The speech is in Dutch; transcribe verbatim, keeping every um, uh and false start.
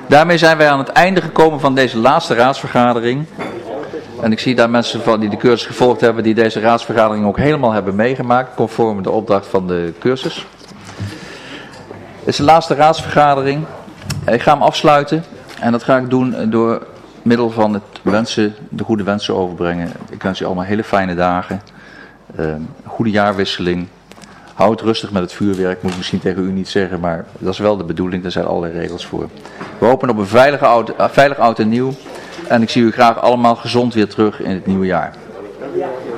Daarmee zijn wij aan het einde gekomen van deze laatste raadsvergadering. En ik zie daar mensen van die de cursus gevolgd hebben, die deze raadsvergadering ook helemaal hebben meegemaakt, conform de opdracht van de cursus. Het is de laatste raadsvergadering. Ik ga hem afsluiten. En dat ga ik doen door middel van het wensen, de goede wensen overbrengen. Ik wens u allemaal hele fijne dagen. Uh, een goede jaarwisseling. Houd rustig met het vuurwerk, moet ik misschien tegen u niet zeggen, maar dat is wel de bedoeling, daar zijn allerlei regels voor. We hopen op een veilige oud, uh, veilig oud en nieuw. En ik zie u graag allemaal gezond weer terug in het nieuwe jaar.